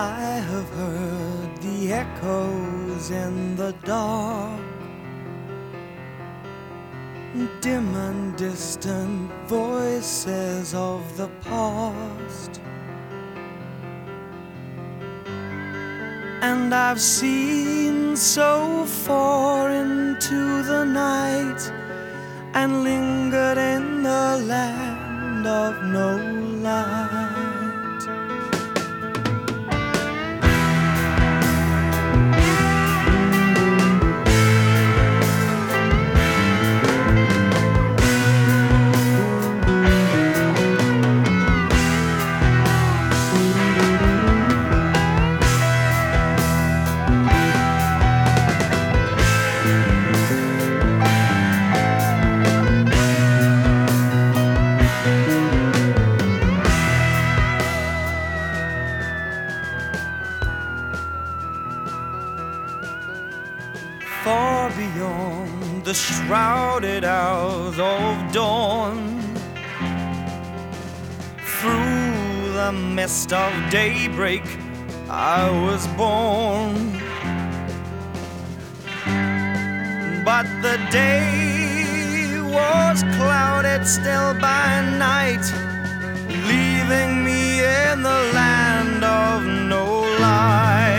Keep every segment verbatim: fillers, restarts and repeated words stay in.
I have heard the echoes in the dark, dim and distant voices of the past, and I've seen so far into the night and lingered in the land of no light. Far beyond the shrouded hours of dawn, through the mist of daybreak I was born. But the day was clouded still by night, leaving me in the land of no light.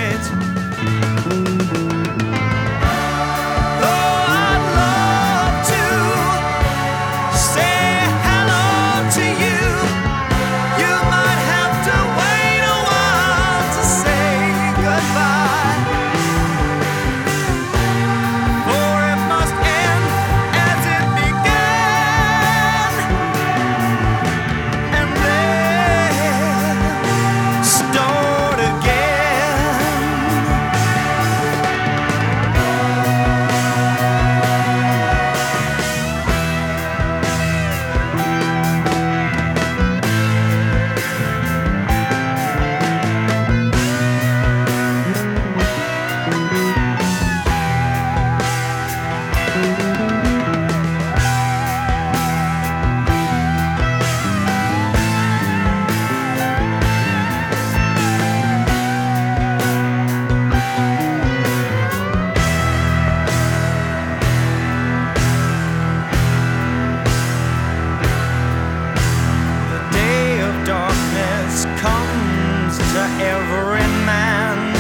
Comes to every man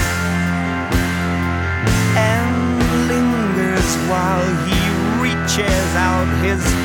and lingers while he reaches out his